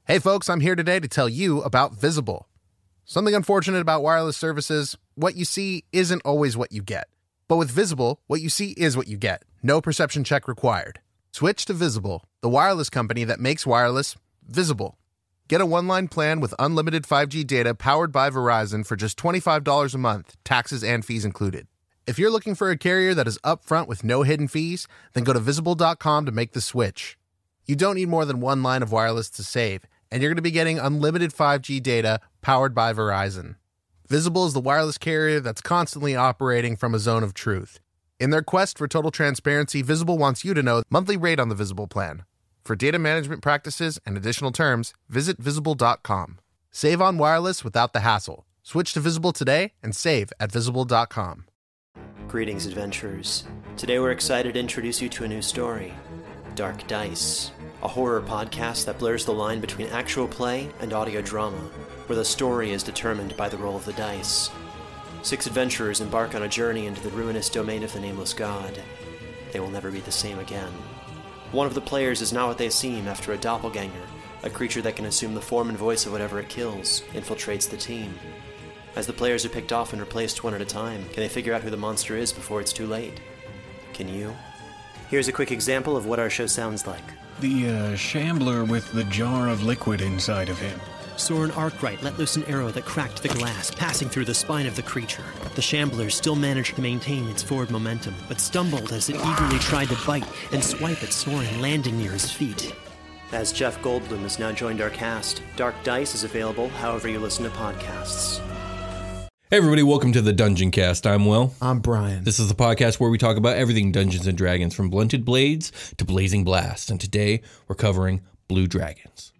Hey folks, I'm here today to tell you about Visible. Something unfortunate about wireless services, what you see isn't always what you get. But with Visible, what you see is what you get. No perception check required. Switch to Visible, the wireless company that makes wireless visible. Get a one-line plan with unlimited 5G data powered by Verizon for just $25 a month, taxes and fees included. If you're looking for a carrier that is upfront with no hidden fees, then go to Visible.com to make the switch. You don't need more than one line of wireless to save, and you're going to be getting unlimited 5G data powered by Verizon. Visible is the wireless carrier that's constantly operating from a zone of truth. In their quest for total transparency, Visible wants you to know the monthly rate on the Visible plan. For data management practices and additional terms, visit Visible.com. Save on wireless without the hassle. Switch to Visible today and save at Visible.com. Greetings, adventurers. Today we're excited to introduce you to a new story, Dark Dice, a horror podcast that blurs the line between actual play and audio drama, where the story is determined by the roll of the dice. 6 adventurers embark on a journey into the ruinous domain of the Nameless God. They will never be the same again. One of the players is not what they seem after a doppelganger, a creature that can assume the form and voice of whatever it kills, infiltrates the team. As the players are picked off and replaced one at a time, can they figure out who the monster is before it's too late? Can you? Here's a quick example of what our show sounds like. The shambler with the jar of liquid inside of him. Soren Arkwright let loose an arrow that cracked the glass, passing through the spine of the creature. The shambler still managed to maintain its forward momentum, but stumbled as it eagerly tried to bite and swipe at Soren, landing near his feet. As Jeff Goldblum has now joined our cast, Dark Dice is available however you listen to podcasts. Hey everybody, welcome to the Dungeon Cast. I'm Will. I'm Brian. This is the podcast where we talk about everything Dungeons & Dragons, from blunted blades to blazing blast. And today, we're covering Blue Dragons.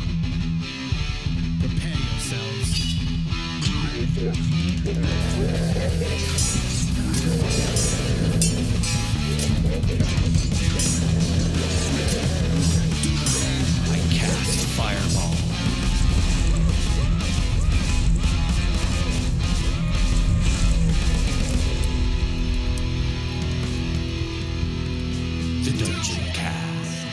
Prepare yourselves. I cast Fireball. The Dungeon Cast.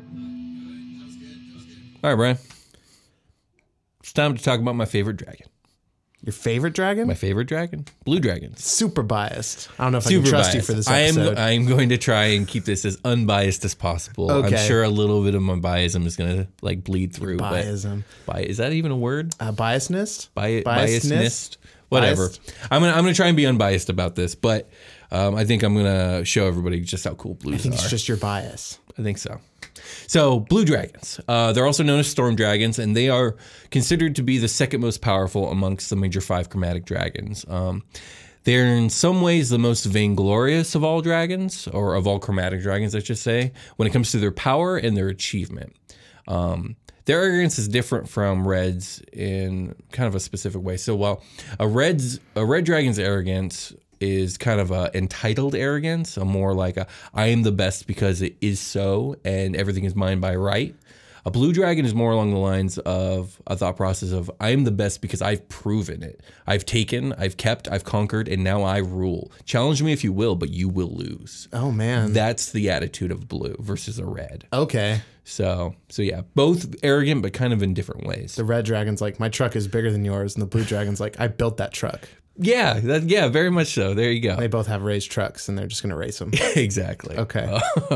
All right, Brian. It's time to talk about my favorite dragon. Your favorite dragon? My favorite dragon? Blue dragons. Super biased. I don't know if I can trust you for this episode. I am going to try and keep this as unbiased as possible. Okay. I'm sure a little bit of my biasm is going to bleed through. Biasm. Is that even a word? Biasness? Biasness? Whatever. Biased. I'm gonna try and be unbiased about this, but I think I'm gonna show everybody just how cool blues I think are. it's just your bias. I think so. So, blue dragons. They're also known as storm dragons, and they are considered to be the second most powerful amongst the major 5 chromatic dragons. They're in some ways the most vainglorious of all dragons, or of all chromatic dragons, I should say, when it comes to their power and their achievement. Their arrogance is different from reds in kind of a specific way. So while a red dragon's arrogance is kind of a entitled arrogance, a more like a I am the best because it is so and everything is mine by right. A blue dragon is more along the lines of a thought process of I am the best because I've proven it. I've taken, I've kept, I've conquered, and now I rule. Challenge me if you will, but you will lose. Oh, man. That's the attitude of blue versus a red. Okay. So yeah, both arrogant, but kind of in different ways. The red dragon's like, my truck is bigger than yours. And the blue dragon's like, I built that truck. Yeah, very much so. There you go. They both have raised trucks and they're just going to race them. Exactly. Okay.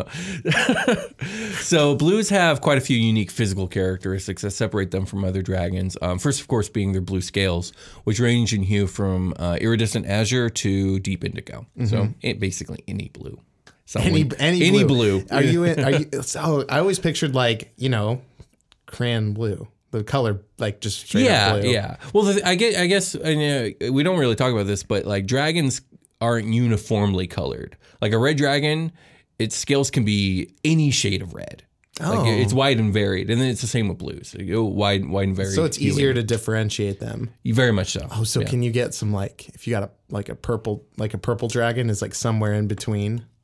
So blues have quite a few unique physical characteristics that separate them from other dragons. First, of course, being their blue scales, which range in hue from iridescent azure to deep indigo. Mm-hmm. So basically any blue. Any blue. Are you? So I always pictured crayon blue. The color, just straight up blue. Yeah. Well, I guess we don't really talk about this, but dragons aren't uniformly colored. Like a red dragon, its scales can be any shade of red. Oh. It's wide and varied, and then it's the same with blues. So you go wide and varied. So it's easier to differentiate them. Very much so. Oh, so can you get some if you got a purple dragon is somewhere in between?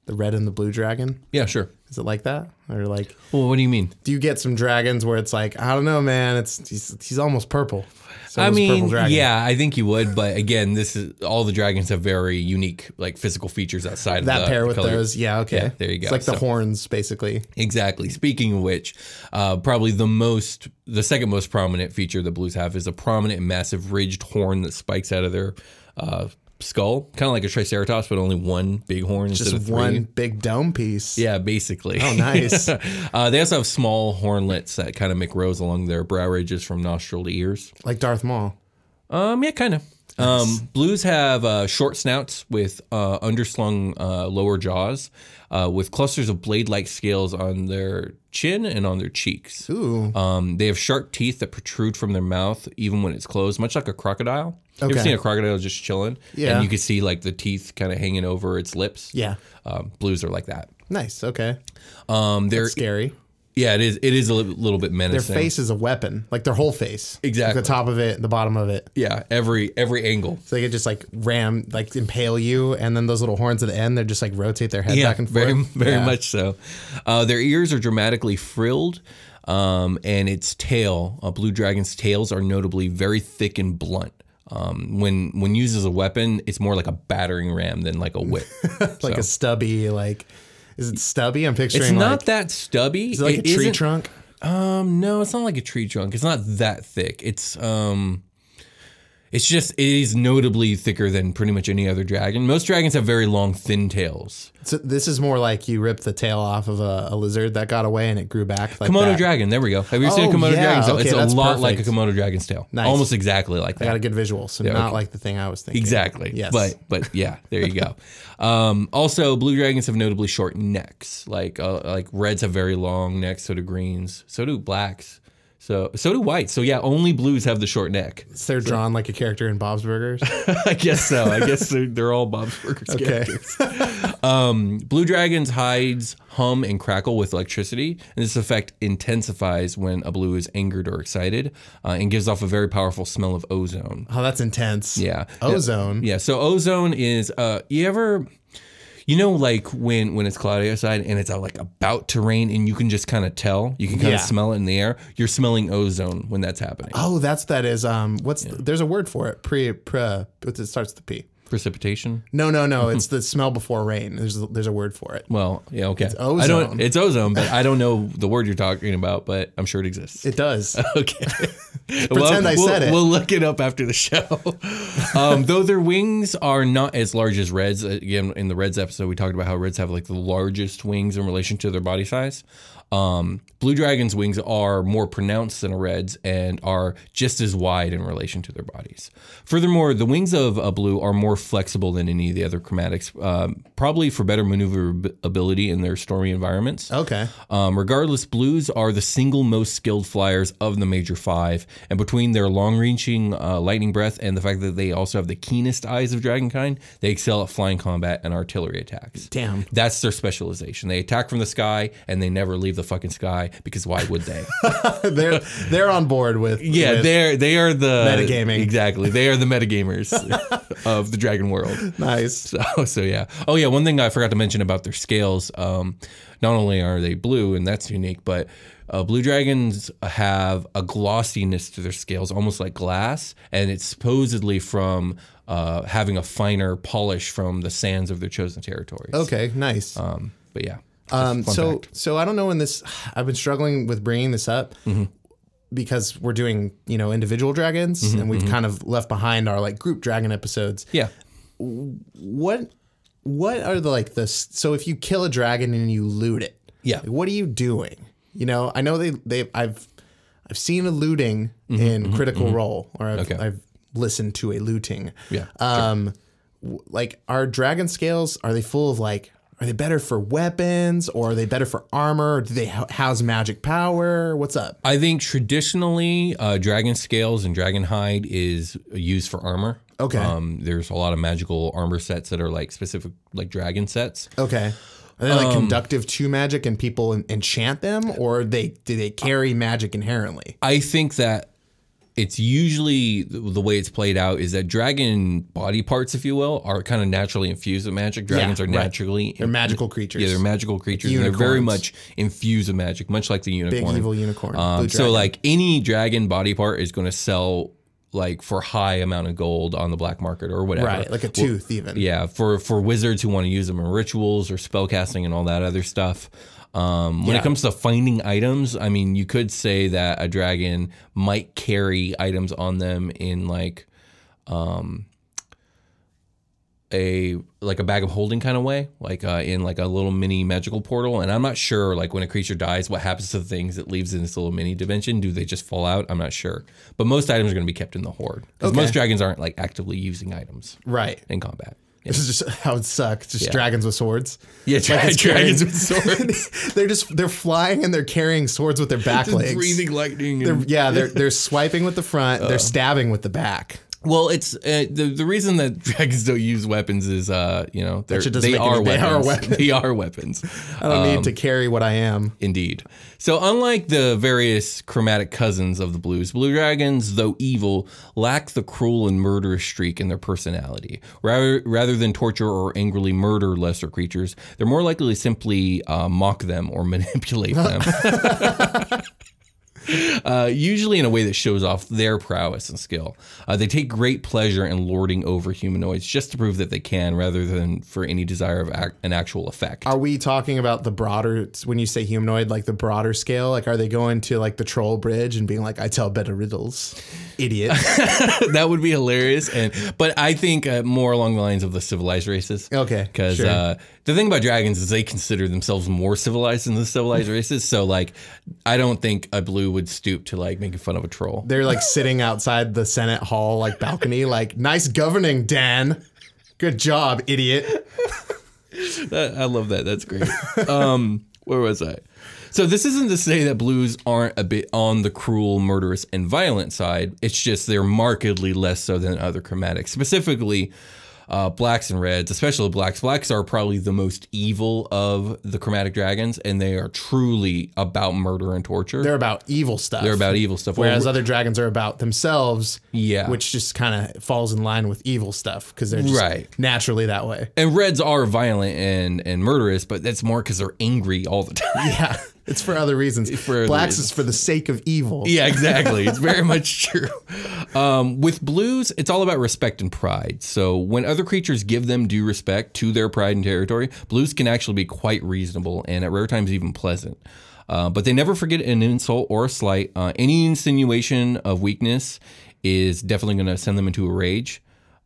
The red and the blue dragon? Yeah, sure. Is it like that? Or like, Well, what do you mean? do you get some dragons where it's like, I don't know, man, he's almost purple. So I it's mean, purple dragon. yeah, I think you would, but again, this is all the dragons have very unique like physical features outside That of the pair with color. those, yeah, okay. Yeah, there you go. It's like the So- horns, basically. Exactly. Speaking of which, probably the second most prominent feature the blues have is a prominent and massive ridged horn that spikes out of their skull, kind of like a triceratops, but only one big horn instead of Just three. one big dome piece. Yeah, basically. Oh, nice. They also have small hornlets that kind of make rows along their brow ridges from nostril to ears. Like Darth Maul. Yeah, kind of. Blues have short snouts with underslung lower jaws, with clusters of blade-like scales on their chin and on their cheeks. Ooh. They have sharp teeth that protrude from their mouth even when it's closed, much like a crocodile. You ever Okay. seen a crocodile just chilling? Yeah. And you can see like the teeth kind of hanging over its lips. Yeah. Blues are like that. Nice. Okay. They're Scary. yeah, it is. It is a little bit Their menacing. face is a weapon. Like their whole face. Exactly. Like the top of it, the bottom of it. Yeah, every angle. So they could just like impale you, and then those little horns at the end, they just like rotate their head back and forth. Very Yeah. much so. Their ears are dramatically frilled, and its tail, blue dragon's tails, are notably very thick and blunt. When used as a weapon, it's more like a battering ram than like a whip. Like a stubby, like, is it stubby? I'm picturing It's not like, that stubby. is it like a tree isn't- trunk? No, it's not like a tree trunk. It's not that thick. It's just, it is notably thicker than pretty much any other dragon. Most dragons have very long, thin tails. So this is more like you ripped the tail off of a lizard that got away and it grew back. Like Komodo that. dragon, there we go. Have you ever seen a Oh, Komodo yeah, dragon's tail? okay, It's a that's lot like a perfect. Komodo dragon's tail. Nice. Almost exactly like I got a that. good visual, so Yeah, not okay. like the thing I was thinking. Exactly. Yes. But yeah, there you go. Also, blue dragons have notably short necks. Like reds have very long necks, so do greens, so do blacks. So do whites. So yeah, only blues have the short neck. So they're drawn like a character in Bob's Burgers. I guess so. I guess they're all Bob's Burgers Okay. characters. Blue dragons hides, hum, and crackle with electricity, and this effect intensifies when a blue is angered or excited, and gives off a very powerful smell of ozone. Oh, that's intense. Yeah, Ozone. Yeah. So ozone is you ever. You know, like when it's cloudy outside and it's like about to rain, and you can just kind of tell, you can kind Yeah. of smell it in the air. You're smelling ozone when that's happening. Oh, that is there's a word for it. It starts with the P. Precipitation. No. It's the smell before rain. There's a word for it. Well, yeah, okay. It's ozone. It's ozone, but I don't know the word you're talking about, but I'm sure it exists. It does. Okay. Pretend I said it. We'll look it up after the show. Though their wings are not as large as reds. Again, in the reds episode, we talked about how reds have like the largest wings in relation to their body size. Blue dragon's wings are more pronounced than a red's and are just as wide in relation to their bodies. Furthermore, the wings of a blue are more flexible than any of the other chromatics, probably for better maneuverability in their stormy environments. Okay. Regardless, blues are the single most skilled flyers of the major five, and between their long-reaching lightning breath and the fact that they also have the keenest eyes of dragonkind, they excel at flying combat and artillery attacks. Damn. That's their specialization. They attack from the sky, and they never leave the fucking sky, because why would they? they're on board with. Yeah, with, they are the Metagaming. Exactly, they are the metagamers of the dragon world. Nice. So yeah. Oh yeah. One thing I forgot to mention about their scales. Not only are they blue, and that's unique, but blue dragons have a glossiness to their scales, almost like glass, and it's supposedly from having a finer polish from the sands of their chosen territories. Okay. Nice. But yeah. Fun fact. So I don't know when this. I've been struggling with bringing this up because we're doing individual dragons, and we've kind of left behind our like group dragon episodes. Yeah. What are the so if you kill a dragon and you loot it, Yeah. like, what are you doing? I know I've seen a looting in Critical Role, or I've listened to a looting. Yeah. Like, are dragon scales, are they full of like, are they better for weapons, or are they better for armor? Or do they house magic power? What's up? I think traditionally, dragon scales and dragon hide is used for armor. Okay. There's a lot of magical armor sets that are like specific, like dragon sets. Okay. Are they like conductive to magic and people enchant them, or do they carry magic inherently? I think that it's usually the way it's played out is that dragon body parts, if you will, are kind of naturally infused with magic. Dragons are naturally... They're magical creatures. Yeah, they're magical creatures. And they're very much infused with magic, much like the unicorn. Big evil unicorn. So like any dragon body part is going to sell like for high amount of gold on the black market or whatever. Right, like a tooth even. Yeah, for wizards who want to use them in rituals or spellcasting and all that other stuff. When it comes to finding items, I mean, you could say that a dragon might carry items on them in like a bag of holding kind of way, like in like a little mini magical portal. And I'm not sure, like when a creature dies, what happens to the things it leaves in this little mini dimension? Do they just fall out? I'm not sure. But most items are going to be kept in the hoard because most dragons aren't like actively using items in combat. Yeah. This is just how it sucks. Just dragons with swords. Yeah, dragons with swords. they're flying and they're carrying swords with their back legs. Breathing lightning. They're swiping with the front. They're stabbing with the back. Well, it's the reason that dragons don't use weapons is they are weapons. They are weapons. I don't need to carry what I am. Indeed. So unlike the various chromatic cousins of the blues, blue dragons, though evil, lack the cruel and murderous streak in their personality. Rather than torture or angrily murder lesser creatures, they're more likely to simply mock them or manipulate them. Usually in a way that shows off their prowess and skill. They take great pleasure in lording over humanoids just to prove that they can, rather than for any desire of an actual effect. Are we talking about the broader, when you say humanoid, like the broader scale? Like, are they going to like the troll bridge and being like, I tell better riddles, idiot? That would be hilarious. But I think more along the lines of the civilized races. Okay, because the thing about dragons is they consider themselves more civilized than the civilized races. So like, I don't think a blue would stoop to like making fun of a troll. They're like sitting outside the Senate hall, like balcony, like, nice governing, Dan. Good job, idiot. I love that. That's great. Where was I? So this isn't to say that blues aren't a bit on the cruel, murderous, and violent side. It's just they're markedly less so than other chromatics. Specifically, blacks and reds, especially blacks. Blacks are probably the most evil of the chromatic dragons, and they are truly about murder and torture. They're about evil stuff. Whereas other dragons are about themselves, yeah, which just kind of falls in line with evil stuff because they're just naturally that way. And reds are violent and murderous, but that's more because they're angry all the time. Yeah. It's for other reasons. Blacks is for the sake of evil. Yeah, exactly. It's very much true. With blues, it's all about respect and pride. So when other creatures give them due respect to their pride and territory, blues can actually be quite reasonable and at rare times even pleasant. But they never forget an insult or a slight. Any insinuation of weakness is definitely going to send them into a rage.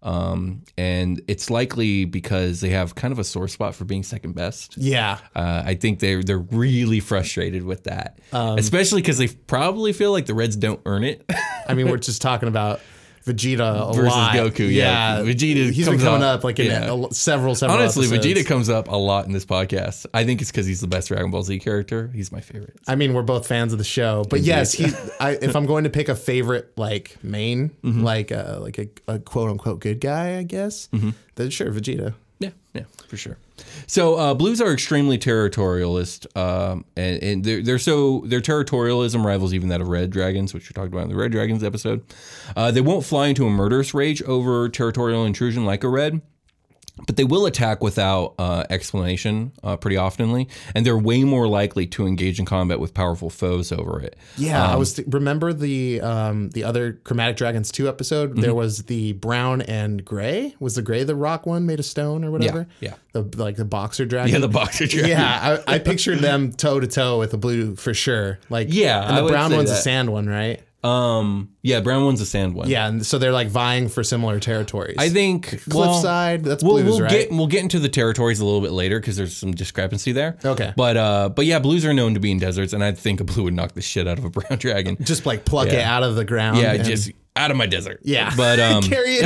And it's likely because they have kind of a sore spot for being second best. Yeah. I think they're really frustrated with that, especially because they probably feel like the Reds don't earn it. I mean, we're just talking about Vegeta versus lot. Goku. Yeah. Vegeta he's been coming up like in several Honestly, episodes. Vegeta comes up a lot in this podcast. I think it's because he's the best Dragon Ball Z character. He's my favorite. I mean, we're both fans of the show, but yes, if I'm going to pick a favorite like main, like a quote unquote good guy, I guess, then sure, Vegeta. Yeah, for sure. So blues are extremely territorialist, and their territorialism rivals even that of red dragons, which we talked about in the Red Dragons episode. They won't fly into a murderous rage over territorial intrusion like a red, but they will attack without explanation pretty oftenly, and they're way more likely to engage in combat with powerful foes over it. Yeah, I was remember the other Chromatic Dragons 2 episode. There was the brown and gray. Was the gray the rock one made of stone or whatever? Yeah. The boxer dragon. Yeah, the boxer dragon. Yeah, I pictured them toe to toe with the blue for sure. Like, yeah, and the brown one's a sand one, right? Yeah, brown one's a sand one. Yeah, and so they're like vying for similar territories. I think Cliffside, that's blues, right? We'll get into the territories a little bit later because there's some discrepancy there. Okay. But yeah, blues are known to be in deserts, and I think a blue would knock the shit out of a brown dragon. Just like pluck it out of the ground. Yeah, just out of my desert. Yeah. But carry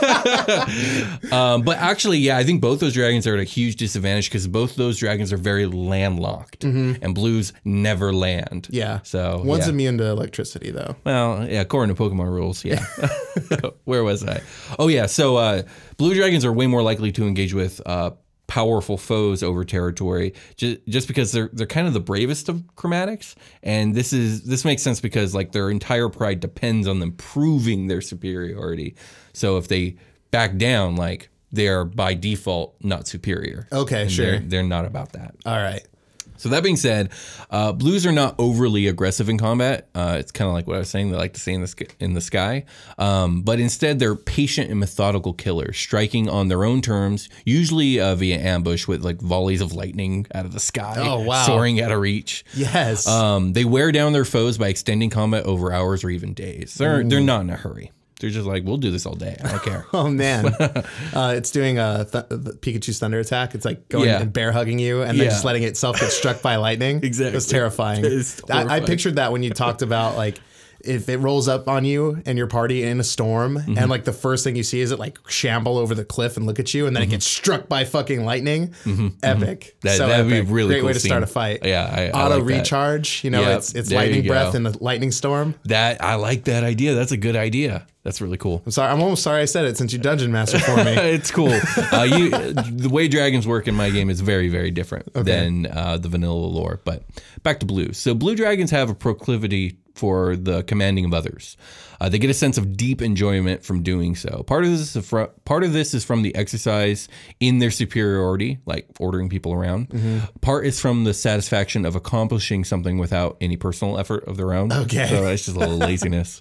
it. But actually, yeah, I think both those dragons are at a huge disadvantage because both those dragons are very landlocked, and blues never land. Yeah. So one's immune to electricity, though. Well, yeah, according to Pokemon rules, yeah. Where was I? Oh, yeah. So blue dragons are way more likely to engage with powerful foes over territory, just because they're kind of the bravest of chromatics. And this makes sense because like their entire pride depends on them proving their superiority. So if they back down, like they're by default not superior. Okay, and sure. They're not about that. All right. So that being said, blues are not overly aggressive in combat. It's kind of like what I was saying. They like to stay in the sky. But instead, they're patient and methodical killers, striking on their own terms, usually via ambush with like volleys of lightning out of the sky, soaring out of reach. Yes. They wear down their foes by extending combat over hours or even days. They're not in a hurry. They're just like, we'll do this all day. I don't care. Oh, man. It's doing Pikachu's Thunder Attack. It's like going and bear hugging you and then just letting itself get struck by lightning. Exactly. It's terrifying. I pictured that when you talked about like if it rolls up on you and your party in a storm and like the first thing you see is it like shamble over the cliff and look at you and then it gets struck by fucking lightning. Epic. That'd be a really great cool way to scene. start a fight. Yeah, I auto like that. recharge. You know, Yep, it's there lightning you breath go. in a lightning storm. I like that idea. That's a good idea. That's really cool. I'm sorry. I'm almost sorry I said it since you dungeon master for me. It's cool. The way dragons work in my game is very, very different than the vanilla lore. But back to blues. So blue dragons have a proclivity for the commanding of others. They get a sense of deep enjoyment from doing so. Part of this is from the exercise in their superiority, like ordering people around. Part is from the satisfaction of accomplishing something without any personal effort of their own. Okay. So it's just a little laziness.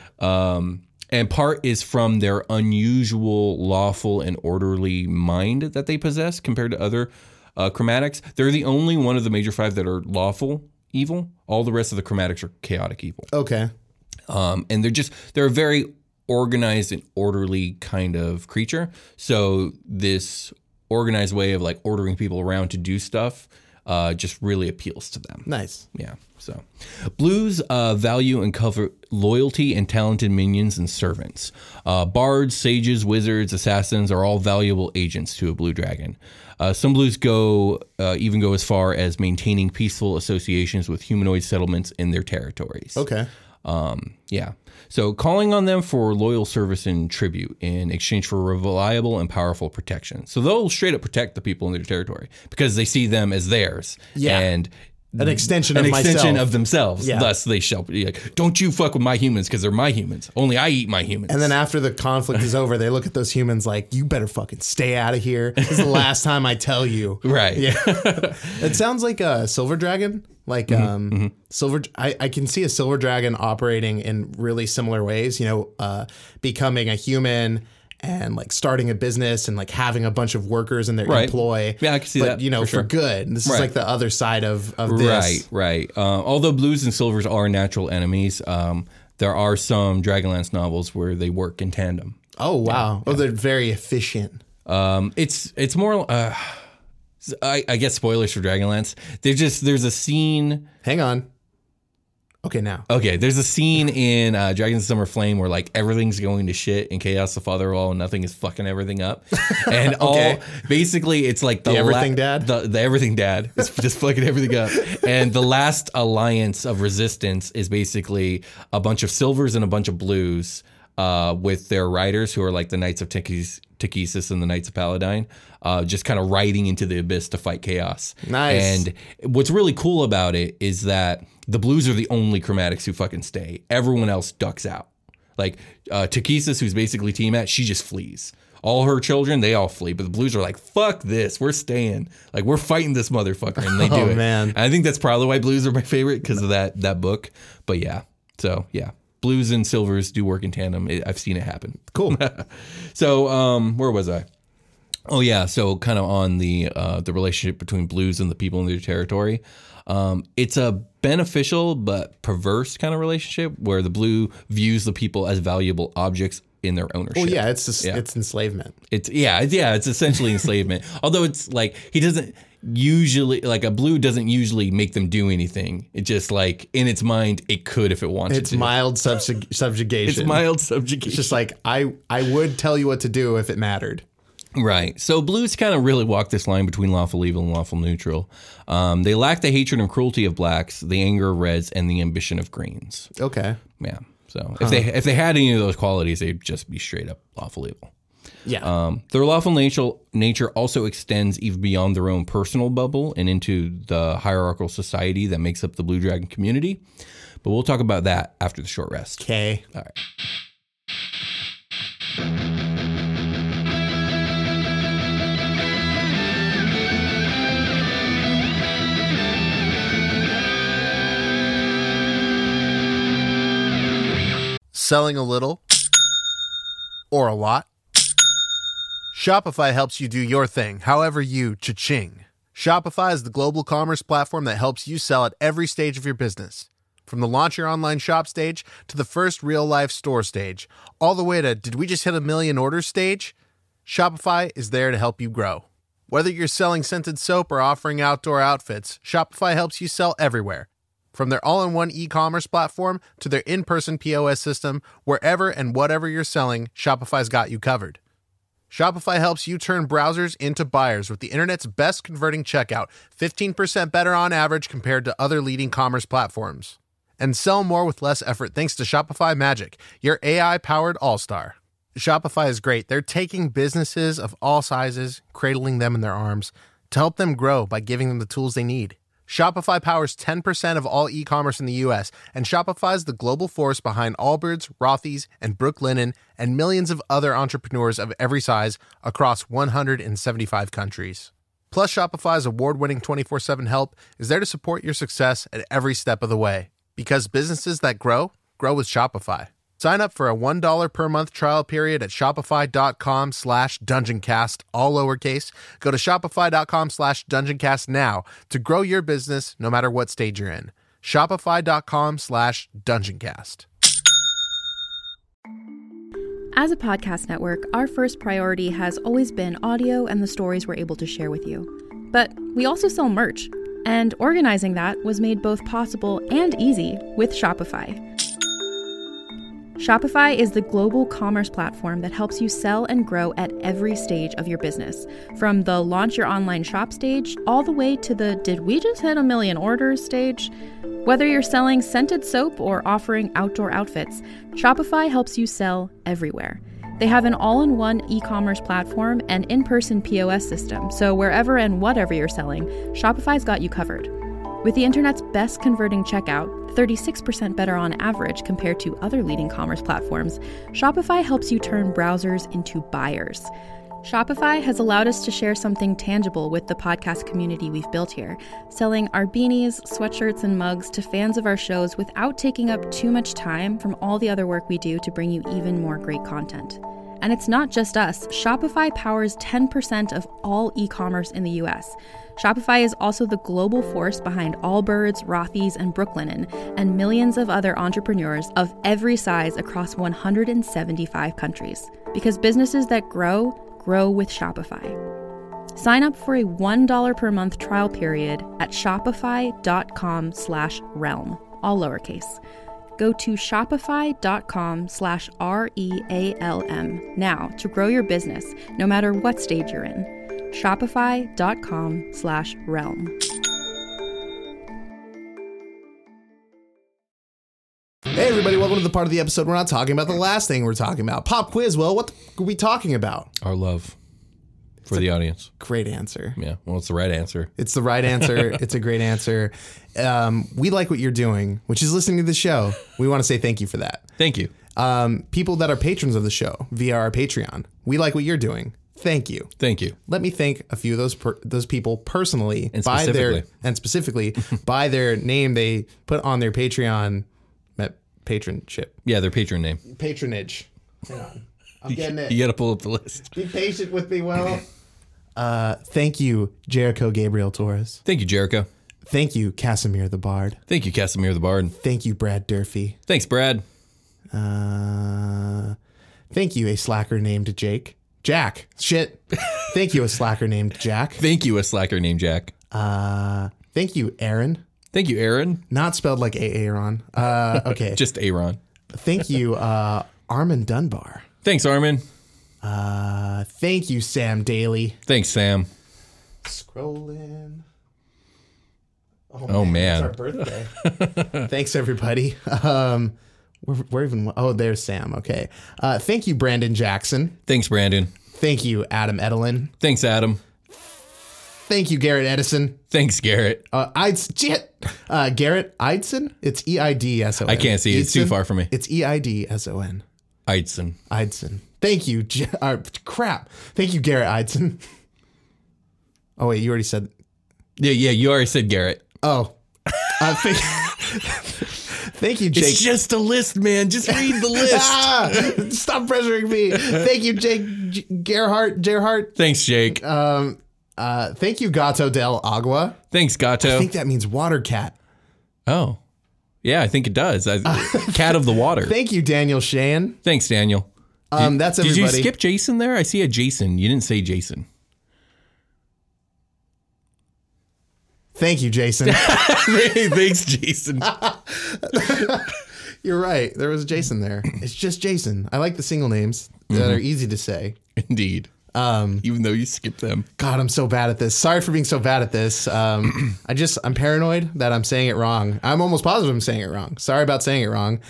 And part is from their unusual, lawful, and orderly mind that they possess compared to other chromatics. They're the only one of the major five that are lawful evil. All the rest of the chromatics are chaotic evil. Okay. And they're a very organized and orderly kind of creature. So this organized way of like ordering people around to do stuff just really appeals to them. Nice. Yeah. So blues value and cover loyalty and talented minions and servants. Bards, sages, wizards, assassins are all valuable agents to a blue dragon. Some blues even go as far as maintaining peaceful associations with humanoid settlements in their territories. Okay. Yeah. So calling on them for loyal service and tribute in exchange for reliable and powerful protection. So they'll straight up protect the people in their territory because they see them as theirs. Yeah. And An extension of myself. themselves. Yeah. Thus, they shall be like, don't you fuck with my humans because they're my humans. Only I eat my humans. And then after the conflict is over, they look at those humans like, you better fucking stay out of here. This is the last time I tell you. Right. Yeah. It sounds like a silver dragon. Like silver. I can see a silver dragon operating in really similar ways, you know, becoming a human and like starting a business and like having a bunch of workers in their employ. Yeah, I can see but, that. You know, for good. This is like the other side of this. Right. Although blues and silvers are natural enemies, there are some Dragonlance novels where they work in tandem. Oh, wow. Yeah. Oh, they're very efficient. It's more, I guess spoilers for Dragonlance. There's a scene. Hang on. Okay, now. Okay, there's a scene in Dragons of Summer Flame where like everything's going to shit and Chaos the Father of All and nothing is fucking everything up. And basically it's like the everything dad? The everything dad is just fucking everything up. And the last alliance of resistance is basically a bunch of silvers and a bunch of blues with their riders who are like the Knights of Takesis and the Knights of Paladine, just kind of riding into the abyss to fight chaos. Nice. And what's really cool about it is that the blues are the only chromatics who fucking stay. Everyone else ducks out. Like Takesis, who's basically Tiamat, she just flees. All her children, they all flee. But the blues are like, fuck this, we're staying. Like, we're fighting this motherfucker, and they do it. Man. And I think that's probably why blues are my favorite, because of that book. But yeah, so yeah. Blues and silvers do work in tandem. I've seen it happen. Cool. So where was I? Oh yeah, so kind of on the relationship between blues and the people in their territory. It's a beneficial but perverse kind of relationship where the blue views the people as valuable objects in their ownership. Well, yeah, it's enslavement. It's essentially enslavement. Although it's like he doesn't usually, like a blue doesn't usually make them do anything. It just like in its mind it could if it wanted to. It's mild subjugation. It's mild subjugation. It's just like I would tell you what to do if it mattered. Right. So blues kind of really walk this line between lawful evil and lawful neutral. They lack the hatred and cruelty of blacks, the anger of reds, and the ambition of greens. Okay. Yeah. So if they had any of those qualities, they'd just be straight up lawful evil. Yeah. Their lawful nature also extends even beyond their own personal bubble and into the hierarchical society that makes up the Blue Dragon community. But we'll talk about that after the short rest. Okay. All right. Selling a little or a lot? Shopify helps you do your thing, however you cha-ching. Shopify is the global commerce platform that helps you sell at every stage of your business. From the launch your online shop stage to the first real-life store stage, all the way to did we just hit 1 million orders stage? Shopify is there to help you grow. Whether you're selling scented soap or offering outdoor outfits, Shopify helps you sell everywhere. From their all-in-one e-commerce platform to their in-person POS system, wherever and whatever you're selling, Shopify's got you covered. Shopify helps you turn browsers into buyers with the internet's best converting checkout, 15% better on average compared to other leading commerce platforms. And sell more with less effort thanks to Shopify Magic, your AI-powered all-star. Shopify is great. They're taking businesses of all sizes, cradling them in their arms, to help them grow by giving them the tools they need. Shopify powers 10% of all e-commerce in the U.S., and Shopify is the global force behind Allbirds, Rothy's, and Brooklinen, and millions of other entrepreneurs of every size across 175 countries. Plus, Shopify's award-winning 24/7 help is there to support your success at every step of the way. Because businesses that grow with Shopify. Sign up for a $1 per month trial period at shopify.com/dungeoncast, all lowercase. Go to shopify.com/dungeoncast now to grow your business no matter what stage you're in. Shopify.com/dungeoncast. As a podcast network, our first priority has always been audio and the stories we're able to share with you. But we also sell merch, and organizing that was made both possible and easy with Shopify. Shopify is the global commerce platform that helps you sell and grow at every stage of your business, from the launch your online shop stage all the way to the did we just hit 1 million orders stage. Whether you're selling scented soap or offering outdoor outfits, Shopify helps you sell everywhere. They have an all-in-one e-commerce platform and in-person POS system, so wherever and whatever you're selling, Shopify's got you covered. With the internet's best converting checkout, 36% better on average compared to other leading commerce platforms, Shopify helps you turn browsers into buyers. Shopify has allowed us to share something tangible with the podcast community we've built here, selling our beanies, sweatshirts, and mugs to fans of our shows without taking up too much time from all the other work we do to bring you even more great content. And it's not just us. Shopify powers 10% of all e-commerce in the US. Shopify is also the global force behind Allbirds, Rothy's, and Brooklinen, and millions of other entrepreneurs of every size across 175 countries. Because businesses that grow with Shopify. Sign up for a $1 per month trial period at shopify.com/realm, all lowercase. Go to shopify.com/REALM now to grow your business, no matter what stage you're in. Shopify.com/realm. Hey everybody, welcome to the part of the episode we're not talking about the last thing we're talking about. Pop quiz, Will, what are we talking about? Our love for the audience. Great answer. Yeah, well, it's the right answer. It's the right answer. It's a great answer. We like what you're doing, which is listening to the show. We want to say thank you for that. Thank you. People that are patrons of the show via our Patreon, we like what you're doing. Thank you. Thank you. Let me thank a few of those people personally And by specifically. by their name they put on their Patreon patronship. Yeah, their patron name. Patronage. Hang on. I'm getting it. You got to pull up the list. Be patient with me, Will. Thank you, Jericho Gabriel Torres. Thank you, Jericho. Thank you, Casimir the Bard. Thank you, Casimir the Bard. Thank you, Brad Durfee. Thanks, Brad. Thank you, a slacker named Jack. Shit. Thank you, a slacker named Jack. Thank you, a slacker named Jack. Thank you, Aaron. Thank you, Aaron. Not spelled like Aaron. Okay. Just Aaron. Thank you, Armin Dunbar. Thanks, Armin. Thank you, Sam Daly. Thanks, Sam. Scrolling. Oh man. It's our birthday. Thanks, everybody. Where even? Oh, there's Sam. Okay. Thank you, Brandon Jackson. Thanks, Brandon. Thank you, Adam Edelin. Thanks, Adam. Thank you, Garrett Edison. Thanks, Garrett. Garrett Eidson? It's Eidson. I can't see. It's too far from me. It's Eidson. Eidson. Thank you. Crap. Thank you, Garrett Eidson. Oh, wait, you already said. Yeah, you already said Garrett. Oh. Thank you, Jake. It's just a list, man. Just read the list. Stop pressuring me. Thank you, Jake Gerhardt. Thanks, Jake. Thank you, Gato del Agua. Thanks, Gato. I think that means water cat. Oh. Yeah, I think it does. Cat of the water. Thank you, Daniel Shan. Thanks, Daniel. That's everybody. Did you skip Jason there? I see a Jason. You didn't say Jason. Thank you, Jason. Thanks, Jason. You're right. There was a Jason there. It's just Jason. I like the single names that are easy to say. Indeed. Even though you skipped them. God, I'm so bad at this. Sorry for being so bad at this. I'm paranoid that I'm saying it wrong. I'm almost positive I'm saying it wrong. Sorry about saying it wrong.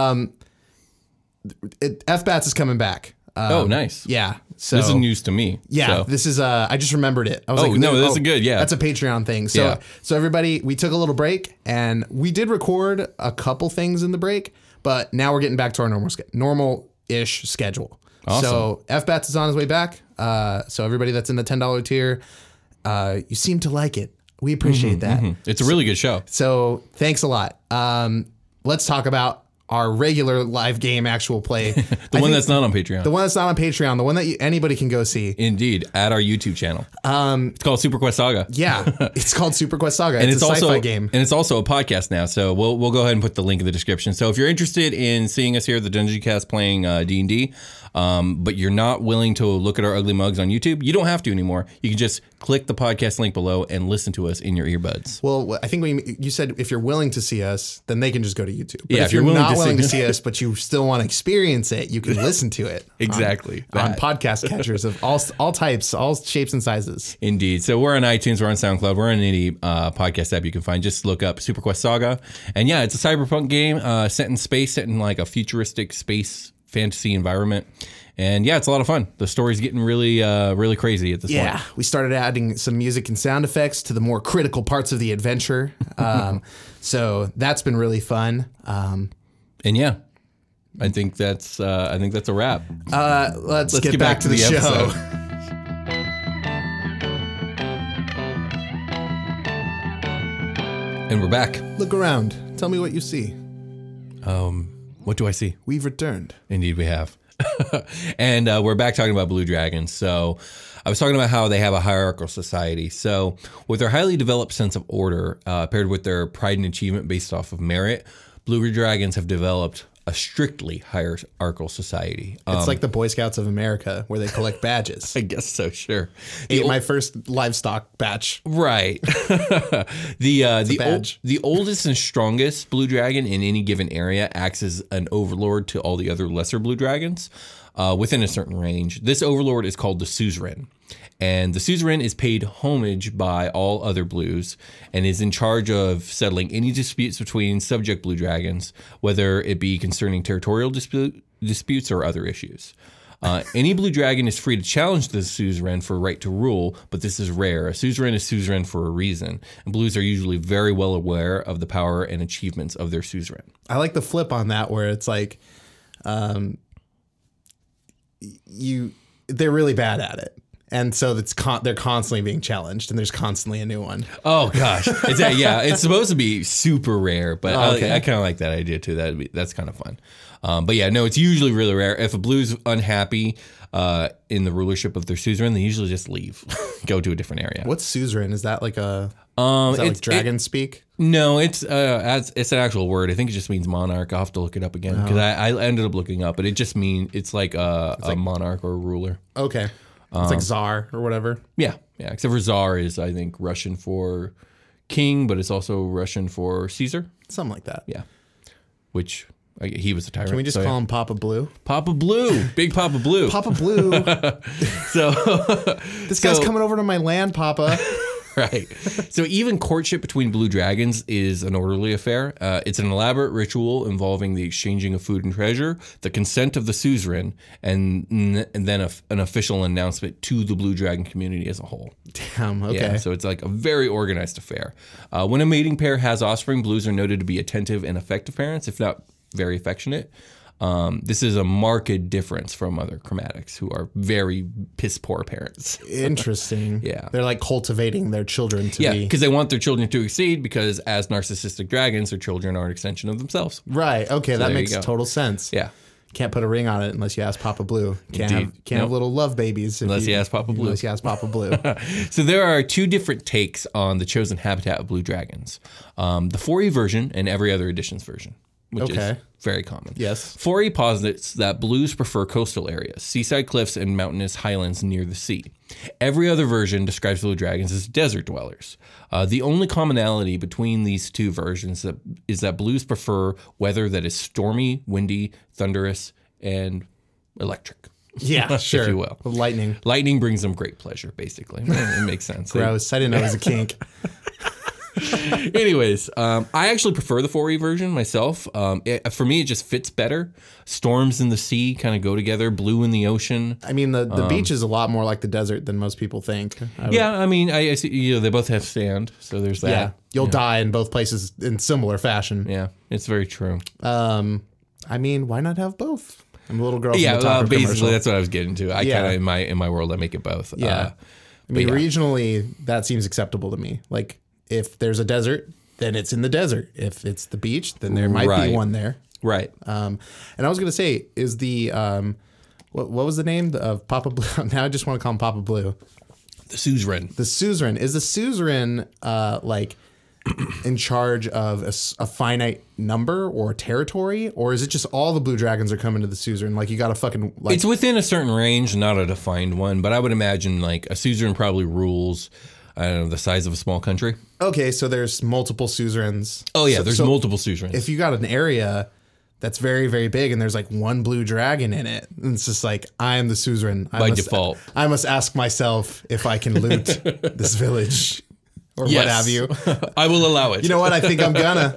FBATS is coming back. Oh, nice. Yeah. So this is news to me. Yeah, so. this is I just remembered it. I was this is good. Yeah, that's a Patreon thing. So so everybody, we took a little break and we did record a couple things in the break, but now we're getting back to our normal-ish schedule. Awesome. So FBATS is on his way back. So everybody that's in the $10 tier, you seem to like it. We appreciate that. It's a really good show. So thanks a lot. Let's talk about our regular live game actual play. The one that's not on Patreon. The one that's not on Patreon. The one that anybody can go see. Indeed. At our YouTube channel. It's called Super Quest Saga. Yeah. It's called Super Quest Saga. And it's a sci-fi also, game. And it's also a podcast now. So we'll go ahead and put the link in the description. So if you're interested in seeing us here at the Dungeon Cast playing D&D, but you're not willing to look at our ugly mugs on YouTube, you don't have to anymore. You can just click the podcast link below and listen to us in your earbuds. Well, I think when you said if you're willing to see us, then they can just go to YouTube. But yeah, if you're not willing to see us, but you still want to experience it, you can listen to it. Exactly. On podcast catchers of all types, all shapes and sizes. Indeed. So we're on iTunes, we're on SoundCloud, we're on any podcast app you can find. Just look up Super Quest Saga. And yeah, it's a cyberpunk game set in space, set in like a futuristic space fantasy environment. And yeah, it's a lot of fun. The story's getting really, really crazy at this point. Yeah, we started adding some music and sound effects to the more critical parts of the adventure. So that's been really fun. And yeah, I think that's a wrap. Let's get back to the show. Episode. And we're back. Look around. Tell me what you see. What do I see? We've returned. Indeed, we have. And we're back talking about Blue Dragons. So I was talking about how they have a hierarchical society. So with their highly developed sense of order, paired with their pride and achievement based off of merit, Blue Dragons have developed a strictly hierarchical society. It's like the Boy Scouts of America, where they collect badges. I guess so, sure. Ate my first livestock batch. Right. The oldest and strongest blue dragon in any given area acts as an overlord to all the other lesser blue dragons within a certain range. This overlord is called the suzerain. And the suzerain is paid homage by all other blues and is in charge of settling any disputes between subject blue dragons, whether it be concerning territorial disputes or other issues. Any blue dragon is free to challenge the suzerain for a right to rule, but this is rare. A suzerain is suzerain for a reason, and blues are usually very well aware of the power and achievements of their suzerain. I like the flip on that, where it's like, they're really bad at it. And so they're constantly being challenged, and there's constantly a new one. Oh gosh, it's supposed to be super rare, but okay. I kind of like that idea too. That's kind of fun. But yeah, no, it's usually really rare. If a blue's unhappy in the rulership of their suzerain, they usually just leave, go to a different area. What's suzerain? Is that like like dragon speak? No, it's an actual word. I think it just means monarch. I'll have to look it up again because I ended up looking up, but it just means it's like a monarch or a ruler. Okay. It's like Tsar or whatever. Yeah. Except for Tsar is, I think, Russian for king, but it's also Russian for Caesar. Something like that. Yeah. Which he was a tyrant. Can we just call him Papa Blue? Papa Blue, big Papa Blue. Papa Blue. So this guy's coming over to my land, Papa. Right. So even courtship between blue dragons is an orderly affair. It's an elaborate ritual involving the exchanging of food and treasure, the consent of the suzerain, and then an official announcement to the blue dragon community as a whole. Damn, okay. Yeah, so it's like a very organized affair. When a mating pair has offspring, blues are noted to be attentive and effective parents, if not very affectionate. This is a marked difference from other chromatics who are very piss poor parents. Interesting. Yeah. They're like cultivating their children to Yeah, be. because they want their children to exceed because as narcissistic dragons, their children are an extension of themselves. Right. Okay, that there makes you go. total sense. Yeah. Can't put a ring on it unless you ask Papa Blue. Can't Indeed. have Nope. little love babies Unless you ask Papa Blue. Unless you ask Papa Blue. So there are two different takes on the chosen habitat of blue dragons. The 4E version and every other edition's version, which is very common. Yes. 4E posits that blues prefer coastal areas, seaside cliffs, and mountainous highlands near the sea. Every other version describes blue dragons as desert dwellers. The only commonality between these two versions is that blues prefer weather that is stormy, windy, thunderous, and electric. Yeah, sure. If you will. Lightning. Lightning brings them great pleasure, basically. It makes sense. Gross. I didn't know it was a kink. Anyways, I actually prefer the 4E version myself. For me, it just fits better. Storms in the sea kind of go together. Blue in the ocean. I mean, the beach is a lot more like the desert than most people think. I mean, I see, they both have sand, so there's that. Yeah. You'll die in both places in similar fashion. Yeah, it's very true. I mean, why not have both? I'm a little girl from Yeah, the Taco basically, commercial. that's what I was getting to. I kind of, in my world, I make it both. Yeah. I mean, regionally, that seems acceptable to me. Like, if there's a desert, then it's in the desert. If it's the beach, then there might be one there. Right. And I was going to say, is the, what was the name of Papa Blue? Now I just want to call him Papa Blue. The suzerain. The suzerain. Is the suzerain, like, in charge of a finite number or territory? Or is it just all the blue dragons are coming to the suzerain? Like, you got to fucking... Like, It's within a certain range, not a defined one, but I would imagine, like, a suzerain probably rules, I don't know, the size of a small country. okay, so there's multiple suzerains. Oh, yeah, So- there's so multiple suzerains. If you got an area that's very, very big and there's like one blue dragon in it, and it's just like, I am the suzerain. By default. I must ask myself if I can loot this village or what have you. I will allow it. You know what? I think I'm gonna.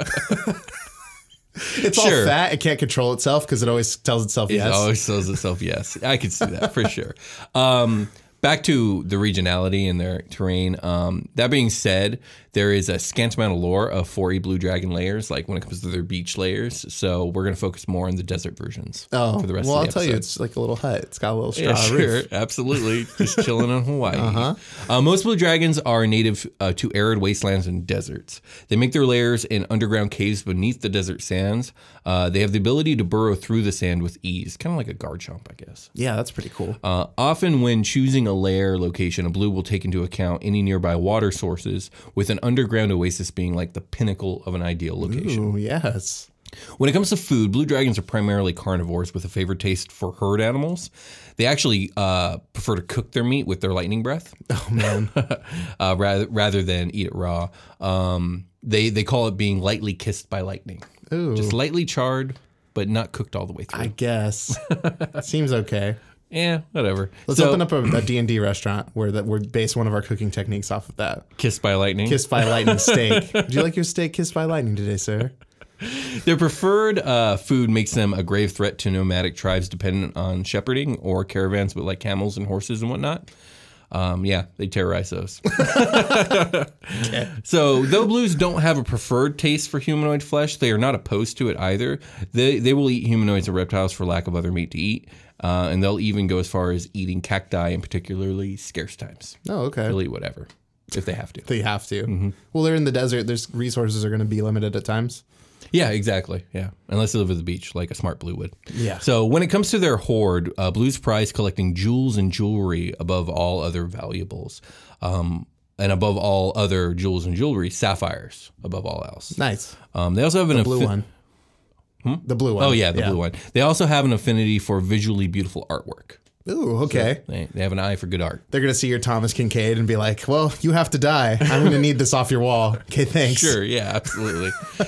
It's all Sure. fat. It can't control itself because it always tells itself It yes. always tells itself yes. I could see that for sure. Back to the regionality and their terrain. That being said, there is a scant amount of lore of 4E blue dragon layers, like when it comes to their beach layers. So we're going to focus more on the desert versions for the rest well, of the I'll tell you, episode. it's like a little hut. It's got a little straw Yeah, sure. roof. Absolutely. Just chilling in Hawaii. Most blue dragons are native to arid wastelands and deserts. They make their lairs in underground caves beneath the desert sands. They have the ability to burrow through the sand with ease, kind of like a Garchomp, I guess. Yeah, that's pretty cool. Often when choosing a lair location, a blue will take into account any nearby water sources, with an underground oasis being like the pinnacle of an ideal location. Ooh, yes. When it comes to food, blue dragons are primarily carnivores with a favored taste for herd animals. They actually prefer to cook their meat with their lightning breath. Oh, man. rather than eat it raw. They call it being lightly kissed by lightning. Ooh. Just lightly charred, but not cooked all the way through. I guess. Seems okay. Yeah, whatever. Let's open up a D&D restaurant where we're base one of our cooking techniques off of that. Kissed by lightning. Kissed by lightning steak. Would you like your steak kissed by lightning today, sir? Their preferred food makes them a grave threat to nomadic tribes dependent on shepherding or caravans with like camels and horses and whatnot. They terrorize those. So, though blues don't have a preferred taste for humanoid flesh, they are not opposed to it either. They will eat humanoids and reptiles for lack of other meat to eat. And they'll even go as far as eating cacti in particularly scarce times. Oh, okay. They'll eat whatever, if they have to. They have to. Well, they're in the desert. There's resources are going to be limited at times. Yeah, exactly. Yeah. Unless they live at the beach, like a smart blue would. Yeah. So when it comes to their hoard, blues prize collecting jewels and jewelry above all other valuables. And above all other jewels and jewelry, sapphires above all else. Nice. They also have The blue one. The blue one. Oh, yeah, the blue one. They also have an affinity for visually beautiful artwork. Ooh, okay. They have an eye for good art. They're going to see your Thomas Kincaid and be like, well, you have to die. I'm going to need this off your wall. Okay, thanks. Sure, yeah, absolutely.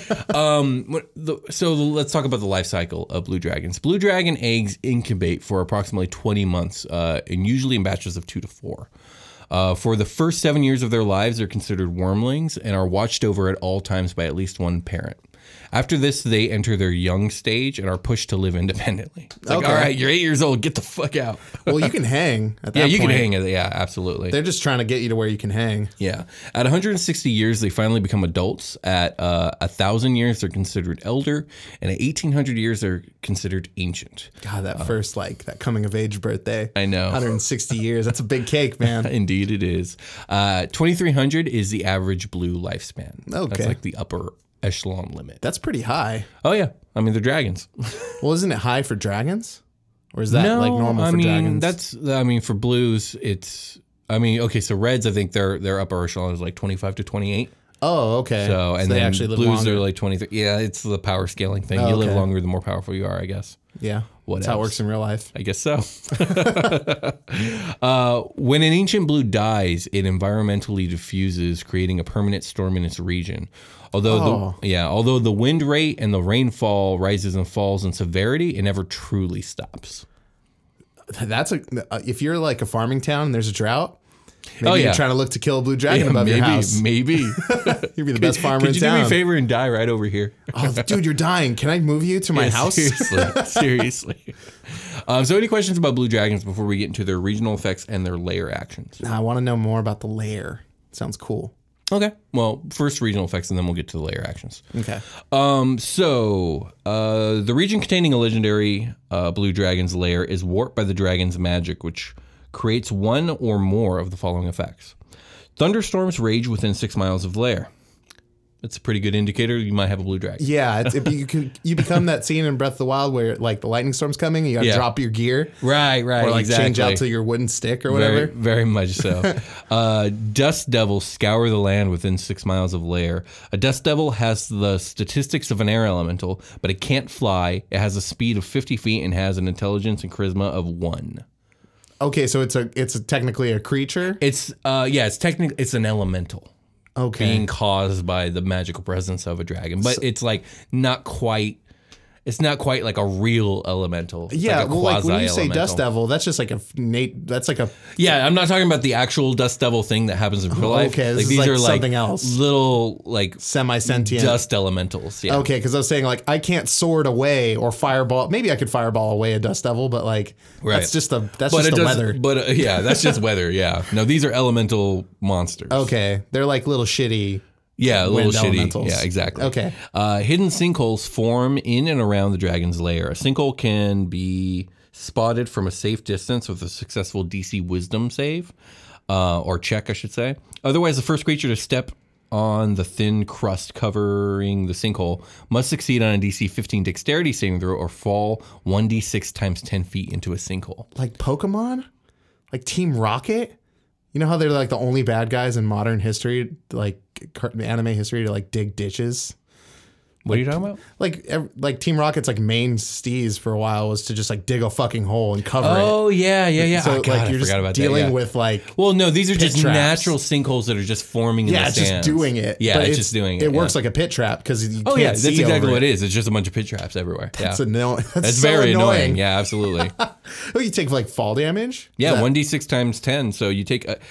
So let's talk about the life cycle of blue dragons. Blue dragon eggs incubate for approximately 20 months, and usually in batches of 2 to 4. For the first 7 years of their lives, they're considered wormlings and are watched over at all times by at least one parent. After this, they enter their young stage and are pushed to live independently. It's like, all right, you're 8 years old, get the fuck out. Well, you can hang at that Yeah, point. you can hang. Yeah, absolutely. They're just trying to get you to where you can hang. Yeah. At 160 years, they finally become adults. At 1,000 years, they're considered elder. And at 1,800 years, they're considered ancient. God, that first, that coming of age birthday. I know. 160 years. That's a big cake, man. Indeed, it is. 2,300 is the average blue lifespan. Okay. That's like the upper echelon limit. That's pretty high. Oh, yeah. I mean, they're dragons. Well, isn't it high for dragons? Or is that normal for dragons? For blues, okay, so reds, I think their upper echelon is like 25 to 28. Oh, okay. So they then actually live blues longer. are like 23. Yeah, it's the power scaling thing. Oh, you live okay. longer the more powerful you are, I guess. Yeah. What That's how it else? works in real life. I guess so. When an ancient blue dies, it environmentally diffuses, creating a permanent storm in its region. Although the wind rate and the rainfall rises and falls in severity, it never truly stops. That's if you're like a farming town and there's a drought, maybe you're trying to look to kill a blue dragon above your house. Maybe. You'd be the best farmer in Could you town. do me a favor and die right over here? Oh, dude, you're dying. Can I move you to my house? Seriously. So any questions about blue dragons before we get into their regional effects and their lair actions? I want to know more about the lair. Sounds cool. Okay. Well, first regional effects, and then we'll get to the lair actions. Okay. The region containing a legendary blue dragon's lair is warped by the dragon's magic, which creates one or more of the following effects. Thunderstorms rage within 6 miles of the lair. That's a pretty good indicator you might have a blue dragon. Yeah, you become that scene in Breath of the Wild where like the lightning storm's coming, and you gotta drop your gear. Right, Or like exactly. change out to your wooden stick or whatever. Very, very much so. Dust devils scour the land within 6 miles of lair. A dust devil has the statistics of an air elemental, but it can't fly. It has a speed of 50 feet and has an intelligence and charisma of 1. Okay, so it's technically a creature. It's an elemental. Okay. Being caused by the magical presence of a dragon, but it's like not quite like a real elemental. It's Yeah, like a well, like when you say quasi-elemental. dust devil, that's just like that's like a Yeah, I'm not talking about the actual dust devil thing that happens in real life. okay, this is these like are something else. Little like semi-sentient dust elementals. Yeah. Okay, because I was saying like I can't sword away or fireball. Maybe I could fireball away a dust devil, but like that's just the weather. But yeah, that's just weather. Yeah. No, these are elemental monsters. Okay, they're like little shitty. Yeah, a little Wind shitty. elementals. Yeah, exactly. Okay. Hidden sinkholes form in and around the dragon's lair. A sinkhole can be spotted from a safe distance with a successful DC Wisdom save, or check, I should say. Otherwise, the first creature to step on the thin crust covering the sinkhole must succeed on a DC 15 Dexterity saving throw or fall 1d6 times 10 feet into a sinkhole. Like Pokemon, like Team Rocket. You know how they're like the only bad guys in modern history, like anime history, to like dig ditches. What are you talking about? Like Team Rocket's like main steez for a while was to just like dig a fucking hole and cover it. Oh yeah. So Oh, God, like you're I just forgot about dealing that. Yeah. with like Well, no, these are just traps. natural sinkholes that are just forming in the it's sands. just doing it. Yeah, But it's just doing it. It works yeah. like a pit trap because you Oh can't yeah, that's see exactly over what it is. It's just a bunch of pit traps everywhere. That's yeah. annoying. That's so very annoying. Yeah, absolutely. Oh, you take like fall damage? Yeah, Is that- 1d6 times 10. So you take a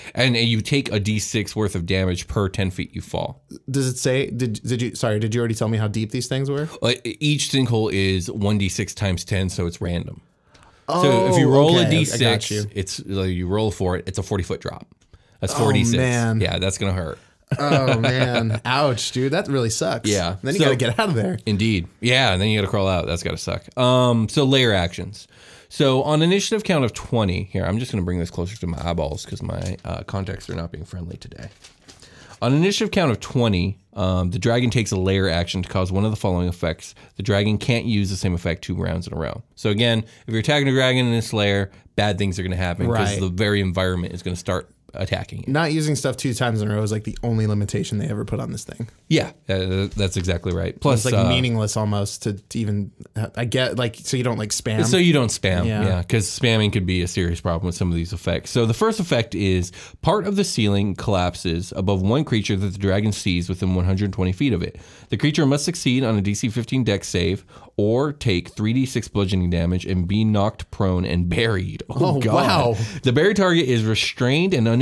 d6 worth of damage per 10 feet you fall. Does it say? Did you already tell me how deep these things were? Each sinkhole is 1d6 times 10, so it's random. So if you roll a okay, I got d6, you. it's like you roll for it. It's a 40-foot drop. That's 4d6. man. Yeah, that's gonna hurt. Oh man, ouch, dude, that really sucks. Yeah. Then you So- gotta get out of there. Indeed. Yeah, and then you got to crawl out. That's got to suck. So layer actions. So on initiative count of 20, here, I'm just going to bring this closer to my eyeballs because my contacts are not being friendly today. On initiative count of 20, the dragon takes a layer action to cause one of the following effects. The dragon can't use the same effect 2 rounds in a row. So again, if you're attacking a dragon in this layer, bad things are going to happen because Right. the very environment is going to start attacking you. Not using stuff 2 times in a row is like the only limitation they ever put on this thing. Yeah, that's exactly right. Plus, It's like meaningless almost to even. I get like so you don't like spam. So you don't spam, Yeah. yeah, because spamming could be a serious problem with some of these effects. So the first effect is part of the ceiling collapses above one creature that the dragon sees within 120 feet of it. The creature must succeed on a DC 15 Dex save or take 3d6 bludgeoning damage and be knocked prone and buried. Oh, wow. The buried target is restrained and unable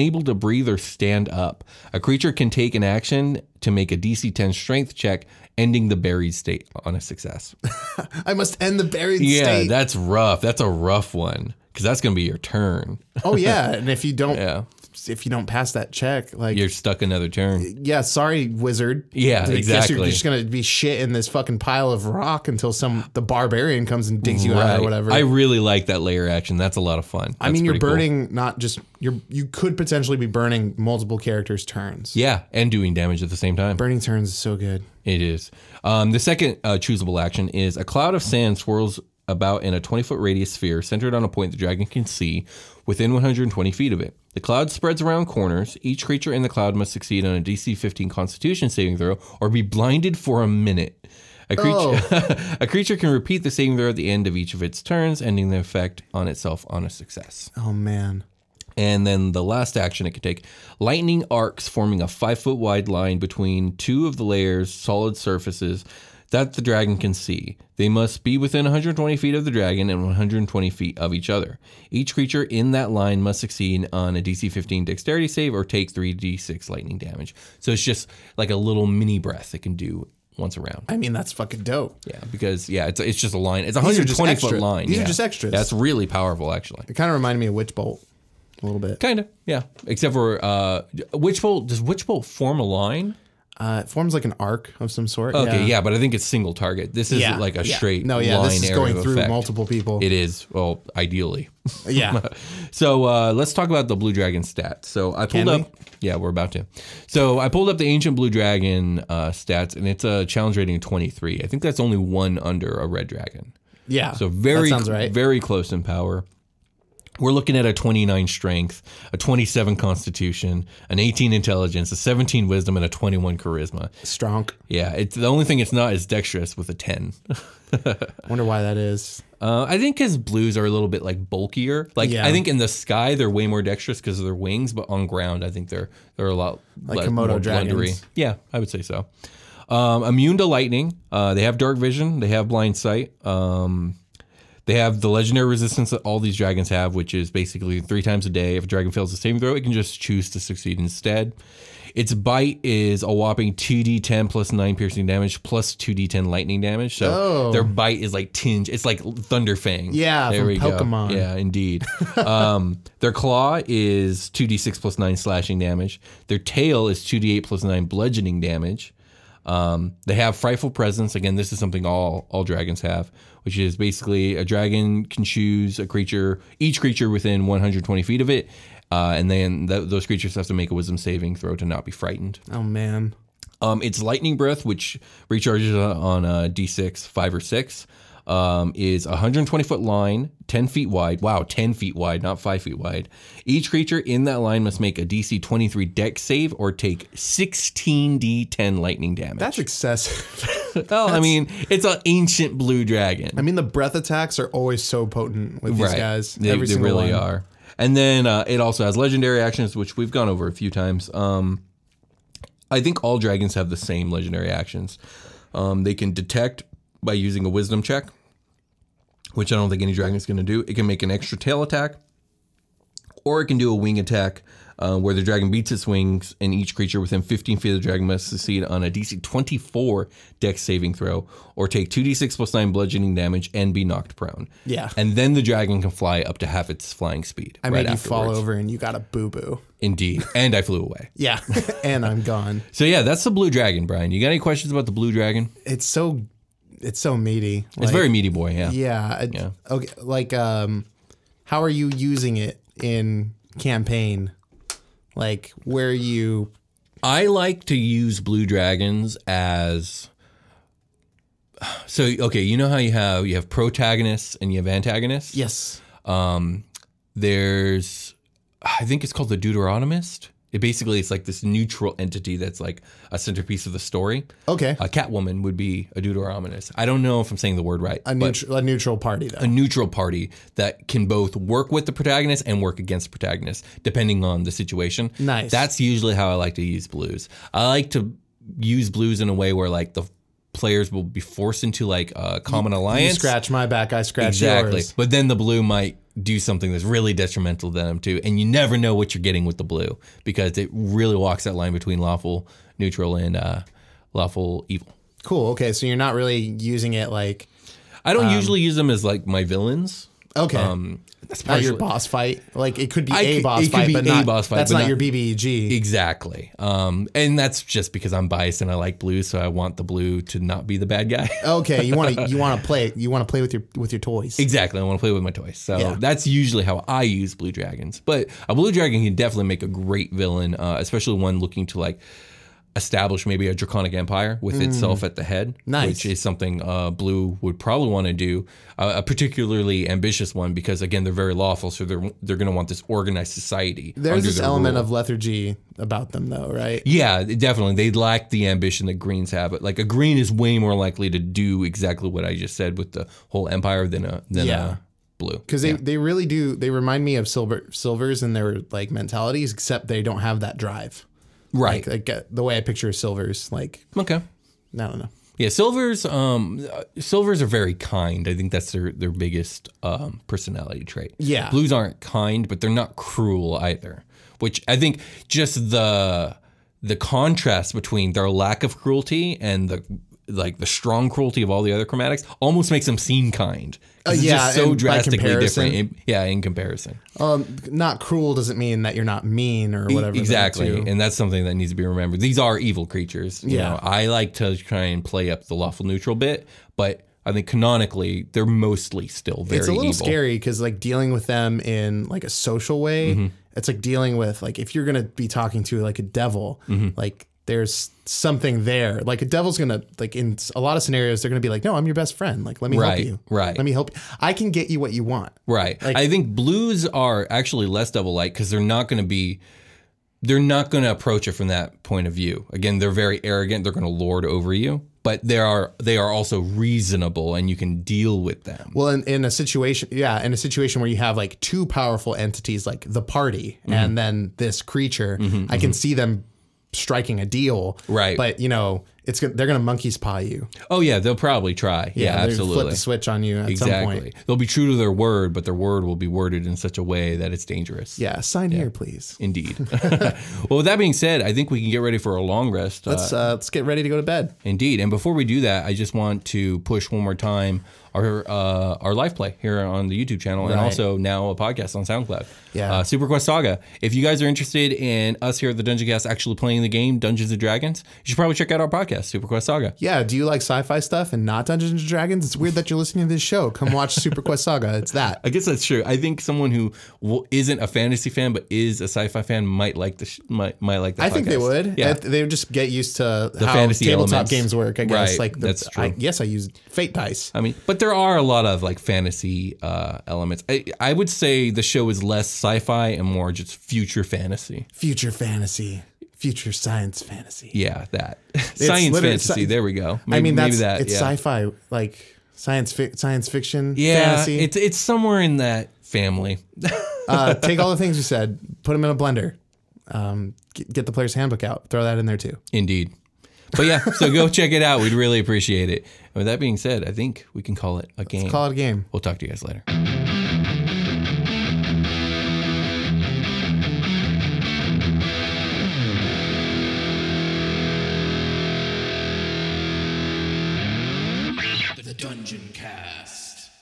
unable to breathe or stand up. A creature can take an action to make a DC 10 strength check, ending the buried state on a success. I must end the buried Yeah, state. that's rough. That's a rough one because that's going to be your turn. Oh yeah, and if you don't, Yeah. if you don't pass that check, like You're stuck another turn. yeah, sorry, wizard. Yeah, I guess exactly. You're just gonna be shit in this fucking pile of rock until the barbarian comes and digs you out or whatever. I really like that layer action. That's a lot of fun. I mean, That's you're pretty cool. burning not just you could potentially be burning multiple characters' turns. Yeah, and doing damage at the same time. Burning turns is so good. It is. The second choosable action is a cloud of sand swirls about in a 20-foot radius sphere centered on a point the dragon can see within 120 feet of it. The cloud spreads around corners. Each creature in the cloud must succeed on a DC 15 Constitution saving throw or be blinded for a minute. A creature can repeat the saving throw at the end of each of its turns, ending the effect on itself on a success. Oh man. And then the last action it can take, lightning arcs forming a 5-foot wide line between two of the layers' solid surfaces that the dragon can see. They must be within 120 feet of the dragon and 120 feet of each other. Each creature in that line must succeed on a DC 15 dexterity save or take 3d6 lightning damage. So it's just like a little mini breath it can do once around. I mean, that's fucking dope. Yeah, because it's just a line. It's a These are just 120 foot extra. line. These are Yeah. just extras. That's really powerful, actually. It kind of reminded me of Witch Bolt a little bit. Kind of, yeah. Except for Witch Bolt. Does Witch Bolt form a line? It forms like an arc of some sort. Okay, yeah, but I think it's single target. This isn't like a straight line this is area going of through effect. multiple people. It is, well, ideally. Yeah. So let's talk about the Blue Dragon stats. So I pulled Can up. Yeah, we're about to. So I pulled up the Ancient Blue Dragon stats, and it's a challenge rating of 23. I think that's only one under a Red Dragon. Yeah. So very, that sounds right. very close in power. We're looking at a 29 strength, a 27 constitution, an 18 intelligence, a 17 wisdom, and a 21 charisma. Strong. Yeah, it's the only thing it's not is dexterous with a 10. I wonder why that is. I think because blues are a little bit like bulkier. Like Yeah. I think in the sky they're way more dexterous because of their wings, but on ground I think they're a lot Like more Komodo dragons. blundery. Yeah, I would say so. Immune to lightning. They have dark vision. They have blind sight. They have the legendary resistance that all these dragons have, which is basically 3 times a day. If a dragon fails a saving throw, it can just choose to succeed instead. Its bite is a whopping 2d10 plus 9 piercing damage plus 2d10 lightning damage. So their bite is like tinge. It's like Thunderfang. Yeah, there from we Pokemon. go. Yeah, indeed. Their claw is 2d6 plus 9 slashing damage. Their tail is 2d8 plus 9 bludgeoning damage. They have frightful presence. Again, this is something all dragons have, which is basically a dragon can choose each creature within 120 feet of it, and then those creatures have to make a wisdom saving throw to not be frightened. Oh man. It's lightning breath, which recharges on a d6, 5 or 6. Is a 120-foot line, 10 feet wide. Wow, 10 feet wide, not 5 feet wide. Each creature in that line must make a DC 23 dex save or take 16d10 lightning damage. That's excessive. Well, I mean, it's an ancient blue dragon. I mean, the breath attacks are always so potent with these guys. They Every single really one. are. And then it also has legendary actions, which we've gone over a few times. I think all dragons have the same legendary actions. They can detect by using a wisdom check, which I don't think any dragon is going to do. It can make an extra tail attack, or it can do a wing attack where the dragon beats its wings, and each creature within 15 feet of the dragon must succeed on a DC 24 dex saving throw, or take 2d6 plus 9 bludgeoning damage and be knocked prone. Yeah. And then the dragon can fly up to half its flying speed. I made you fall over and you got a boo-boo. Indeed. And I flew away. Yeah. And I'm gone. So yeah, that's the blue dragon, Brian. You got any questions about the blue dragon? It's so meaty. It's very meaty boy, yeah. Yeah. Okay. Like, how are you using it in campaign? Like, where you? I like to use blue dragons as. So okay, you know how you have protagonists and you have antagonists. Yes. There's, I think it's called the Deuteronomist. It's like this neutral entity that's like a centerpiece of the story. Okay. A Catwoman would be a Deuteronomist. I don't know if I'm saying the word right. A neutral party, though. A neutral party that can both work with the protagonist and work against the protagonist, depending on the situation. Nice. That's usually how I like to use blues. I like to use blues in a way where like players will be forced into like a common alliance. You scratch my back, I scratch exactly. yours. But then the blue might do something that's really detrimental to them too, and you never know what you're getting with the blue because it really walks that line between lawful neutral and lawful evil. Cool. Okay, so you're not really using it like. I don't usually use them as like my villains. Okay. That's not your boss fight. Like it could be a boss fight, but that's not your BBEG. Exactly. And that's just because I'm biased and I like blue, so I want the blue to not be the bad guy. Okay, you want to play with your toys. Exactly. I want to play with my toys. So that's usually how I use blue dragons. But a blue dragon can definitely make a great villain, especially one looking to like establish maybe a draconic empire with itself at the head, which is something blue would probably want to do. A particularly ambitious one because again they're very lawful, so they're going to want this organized society. There's this element of lethargy about them, though, right? Yeah, definitely. They lack the ambition that greens have. But like a green is way more likely to do exactly what I just said with the whole empire than a blue. Because they really do. They remind me of silvers and their like mentalities, except they don't have that drive. Right. Like the way I picture silvers, like. Okay. I don't know. Yeah, silvers are very kind. I think that's their biggest personality trait. Yeah. Blues aren't kind, but they're not cruel either, which I think just the contrast between their lack of cruelty and the strong cruelty of all the other chromatics almost makes them seem kind. It's just so drastically different. In comparison. Not cruel doesn't mean that you're not mean or whatever. Exactly, and that's something that needs to be remembered. These are evil creatures. You know, I like to try and play up the lawful neutral bit, but I think canonically they're mostly still very evil. It's a little scary because like dealing with them in like a social way, it's like dealing with like if you're gonna be talking to like a devil, like there's something there. Like a devil's gonna like in a lot of scenarios they're gonna be like, no, I'm your best friend. Like let me help you. Right. Let me help you. I can get you what you want. Right. Like, I think blues are actually less devil-like because they're not going to approach it from that point of view. Again, they're very arrogant. They're going to lord over you, but they are also reasonable and you can deal with them. Well, in a situation where you have like two powerful entities, like the party and then this creature, I can see them striking a deal. Right. But they're going to monkey's paw you. Oh yeah, they'll probably try. Yeah, absolutely. Flip the switch on you at some point. They'll be true to their word, but their word will be worded in such a way that it's dangerous. Yeah, sign here, please. Indeed. Well, with that being said, I think we can get ready for a long rest. Let's get ready to go to bed. Indeed. And before we do that, I just want to push one more time our live play here on the YouTube channel and also now a podcast on SoundCloud. Yeah. Super Quest Saga. If you guys are interested in us here at the Dungeon Cast actually playing the game Dungeons & Dragons, you should probably check out our podcast, Super Quest Saga. Yeah. Do you like sci-fi stuff and not Dungeons & Dragons? It's weird that you're listening to this show. Come watch Super Quest Saga. It's that. I guess that's true. I think someone who isn't a fantasy fan but is a sci-fi fan might like the might like that podcast. I think they would. Yeah. They would just get used to the how fantasy tabletop elements. games work, I guess. Right. Like that's true. I use fate dice. I mean, but there are a lot of like fantasy elements. I would say the show is less sci-fi and more just future fantasy. Future fantasy. Future science fantasy. Yeah, that. Science fantasy. There we go. Maybe it's sci-fi, like science fiction fantasy. It's somewhere in that family. Take all the things you said, put them in a blender. Get the player's handbook out. Throw that in there too. Indeed. But yeah, so go check it out. We'd really appreciate it. And with that being said, I think we can call it a game. Let's call it a game. We'll talk to you guys later. The Dungeon Cast.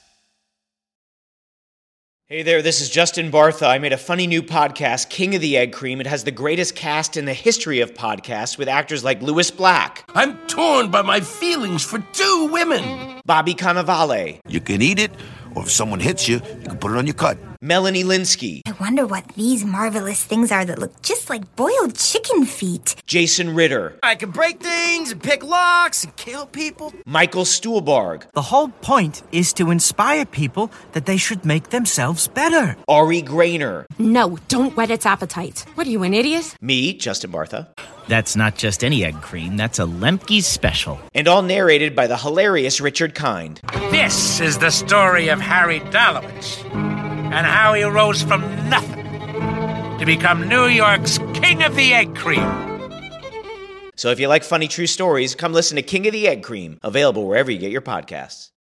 Hey there, this is Justin Bartha. I made a funny new podcast, King of the Egg Cream. It has the greatest cast in the history of podcasts with actors like Louis Black, I'm torn by my feelings for two women. Bobby Cannavale, You can eat it, or if someone hits you, you can put it on your cut. Melanie Linsky, I wonder what these marvelous things are that look just like boiled chicken feet. Jason Ritter, I can break things and pick locks and kill people. Michael Stuhlbarg, The whole point is to inspire people that they should make themselves better. Ari Grainer, No, don't whet its appetite. What are you, an idiot? me, Justin Bartha, That's not just any egg cream, that's a Lemke's special. and all narrated by the hilarious Richard Kind. This is the story of Harry Dalowitz and how he rose from nothing to become New York's King of the Egg Cream. So if you like funny true stories, come listen to King of the Egg Cream, available wherever you get your podcasts.